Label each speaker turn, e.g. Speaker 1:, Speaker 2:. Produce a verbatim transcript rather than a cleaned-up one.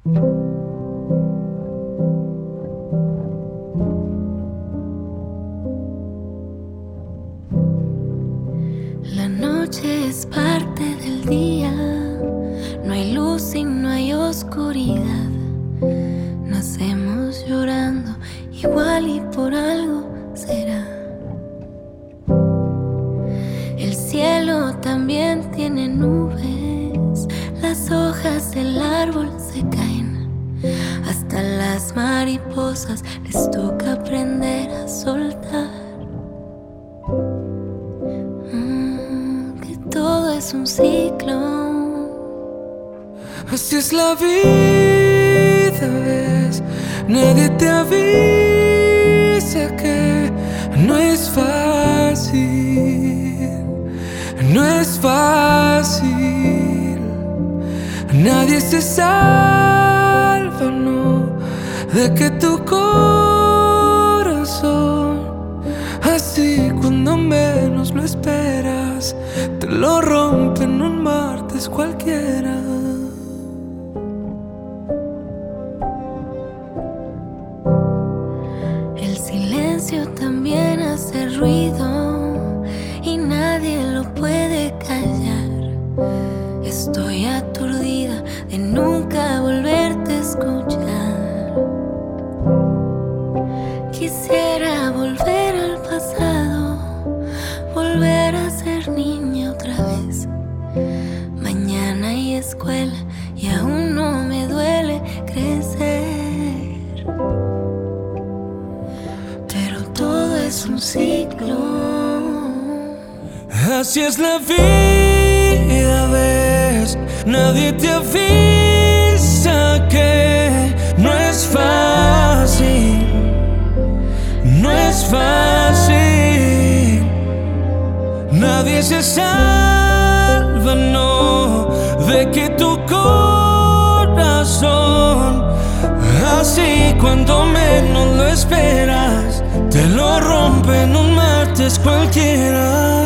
Speaker 1: La noche es parte del día, no hay luz y no hay oscuridad. Nacemos llorando, igual y por algo será. El cielo también tiene nubes, las hojas del árbol se caen. Hasta las mariposas les toca aprender a soltar. Mm, que todo es un ciclo.
Speaker 2: Así es la vida, ves. Nadie te avisa que no es fácil, no es fácil. Nadie se salva, no, de que tu corazón, así cuando menos lo esperas, te lo rompen un martes cualquiera.
Speaker 1: El silencio también hace ruido y nadie lo puede callar. Estoy aturdida de nunca volverte a escuchar. Quisiera volver al pasado, volver a ser niña otra vez. Mañana hay escuela y aún no me duele crecer. Pero todo es un ciclo.
Speaker 2: Así es la vida, ves. Nadie te avisa que no es fácil, no es fácil. Nadie se salva, no, de que tu corazón, así cuando menos lo esperas, te lo rompen un martes cualquiera.